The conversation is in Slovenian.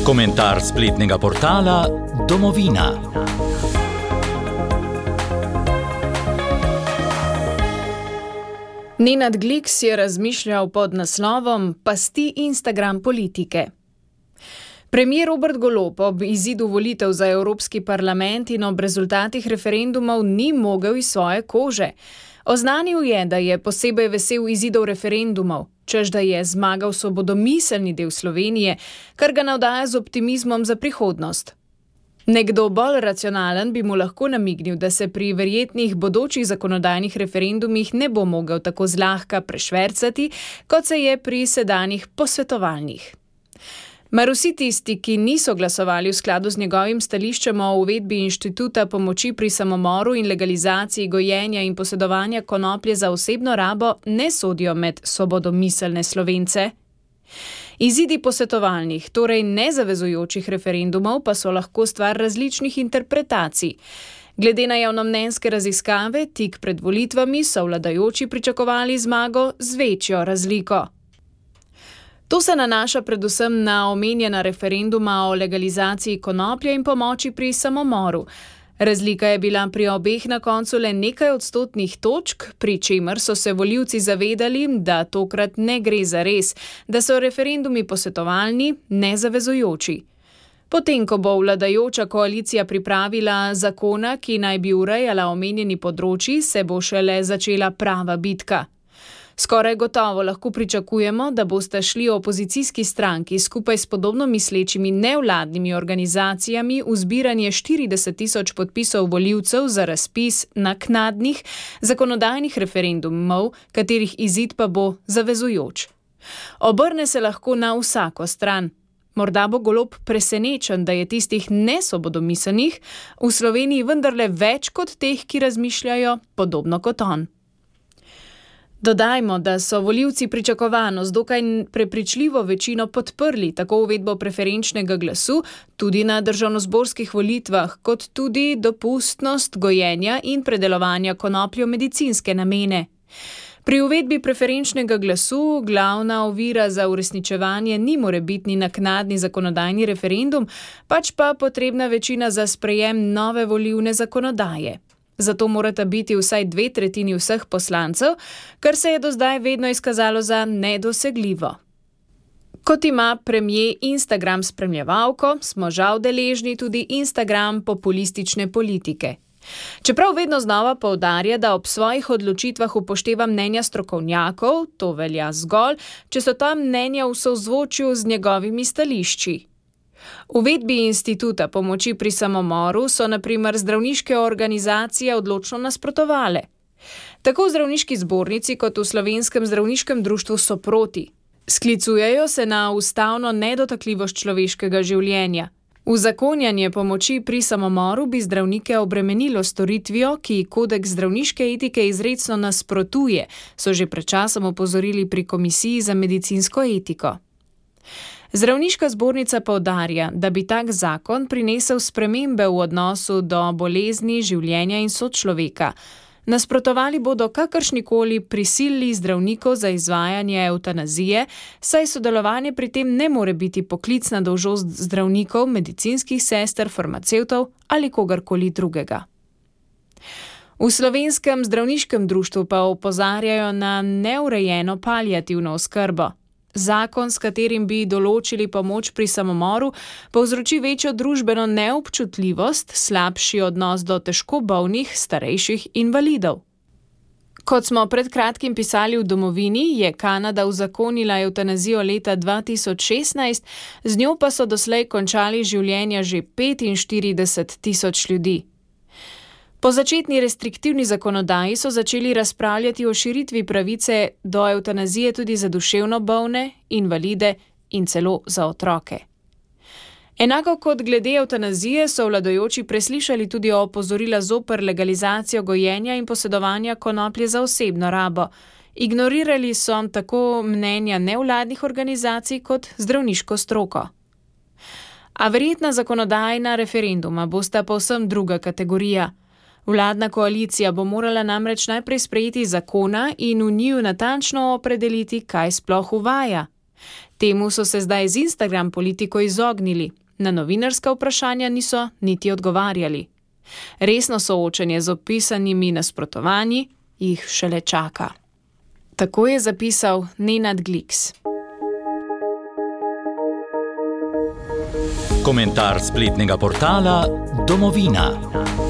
Komentar spletnega portala Domovina. Nenad Gliks je razmišljal pod naslovom Pasti Instagram politike. Premier Robert Golob ob izidu volitev za Evropski parlament in ob rezultatih referendumov ni mogel iz svoje kože. Oznanil je, da je posebej vesel izidov referendumov, češ da je zmagal svobodomiselni del Slovenije, kar ga navdaja z optimizmom za prihodnost. Nekdo bolj racionalen bi mu lahko namignil, da se pri verjetnih bodočih zakonodajnih referendumih ne bo mogel tako zlahka prešvercati, kot se je pri sedanjih posvetovalnih. Mar vsi tisti, ki niso glasovali v skladu z njegovim stališčem o uvedbi inštituta pomoči pri samomoru in legalizaciji gojenja in posedovanja konoplje za osebno rabo, ne sodijo med svobodomiselne Slovence? Izidi posvetovalnih, torej nezavezujočih referendumov, pa so lahko stvar različnih interpretacij. Glede na javnomnenjske raziskave, tik pred volitvami so vladajoči pričakovali zmago z večjo razliko. To se nanaša predvsem na omenjena referenduma o legalizaciji konoplje in pomoči pri samomoru. Razlika je bila pri obeh na koncu le nekaj odstotnih točk, pri čemer so se volivci zavedali, da tokrat ne gre za res, da so referendumi posvetovalni, nezavezujoči. Potem, ko bo vladajoča koalicija pripravila zakona, ki naj bi urejala omenjeni področji, se bo šele začela prava bitka. Skoraj gotovo lahko pričakujemo, da boste šli opozicijski stranki skupaj s podobno mislečimi nevladnimi organizacijami v zbiranje 40.000 podpisov volivcev za razpis naknadnih zakonodajnih referendumov, katerih izid pa bo zavezujoč. Obrne se lahko na vsako stran. Morda bo Golob presenečen, da je tistih nesvobodomiselnih v Sloveniji vendarle več kot teh, ki razmišljajo podobno kot on. Dodajmo, da so volivci pričakovano z dokaj prepričljivo večino podprli tako uvedbo preferenčnega glasu tudi na državnozborskih volitvah, kot tudi dopustnost gojenja in predelovanja konoplje v medicinske namene. Pri uvedbi preferenčnega glasu glavna ovira za uresničevanje ni morebitni naknadni zakonodajni referendum, pač pa potrebna večina za sprejem nove volilne zakonodaje. Zato morata biti vsaj 2/3 vseh poslancev, kar se je do zdaj vedno izkazalo za nedosegljivo. Kot ima premier Instagram spremljevalko, smo žal deležni tudi Instagram populistične politike. Čeprav vedno znova poudarja, da ob svojih odločitvah upošteva mnenja strokovnjakov, to velja zgolj, če so ta mnenja v sozvočju z njegovimi stališči. Uvedbi instituta pomoči pri samomoru so na primer zdravniške organizacije odločno nasprotovale. Tako v zdravniški zbornici kot v Slovenskem zdravniškem društvu so proti. Sklicujejo se na ustavno nedotakljivost človeškega življenja. Uzakonjanje pomoči pri samomoru bi zdravnike obremenilo storitvijo, ki kodeks zdravniške etike izrecno nasprotuje, so že pred časom opozorili pri Komisiji za medicinsko etiko. Zdravniška zbornica poudarja, da bi tak zakon prinesel spremembe v odnosu do bolezni, življenja in sočloveka. Nasprotovali bodo kakršnikoli prisili zdravnikov za izvajanje evtanazije, saj sodelovanje pri tem ne more biti poklicna dolžnost zdravnikov, medicinskih sester, farmacevtov ali kogarkoli drugega. V Slovenskem zdravniškem društvu pa opozarjajo na neurejeno paliativno oskrbo. Zakon, s katerim bi določili pomoč pri samomoru, povzroči večjo družbeno neobčutljivost, slabši odnos do težko bolnih, starejših invalidov. Kot smo pred kratkim pisali v Domovini, je Kanada uzakonila evtanazijo leta 2016, z njo pa so doslej končali življenja že 45.000 ljudi. Po začetni restriktivni zakonodaji so začeli razpravljati o širitvi pravice do evtanazije tudi za duševno bolne, invalide in celo za otroke. Enako kot glede evtanazije so vladajoči preslišali tudi opozorila zoper legalizacijo gojenja in posedovanja konoplje za osebno rabo. Ignorirali so tako mnenja nevladnih organizacij kot zdravniško stroko. A verjetna zakonodajna referenduma bosta povsem druga kategorija. Vladna koalicija bo morala namreč najprej sprejeti zakona in v njiju natančno opredeliti, kaj sploh uvaja. Temu so se zdaj z Instagram politiko izognili, na novinarska vprašanja niso niti odgovarjali. Resno soočenje z opisanimi nasprotovanji jih šele čaka. Tako je zapisal Nenad Gliks. Komentar spletnega portala Domovina.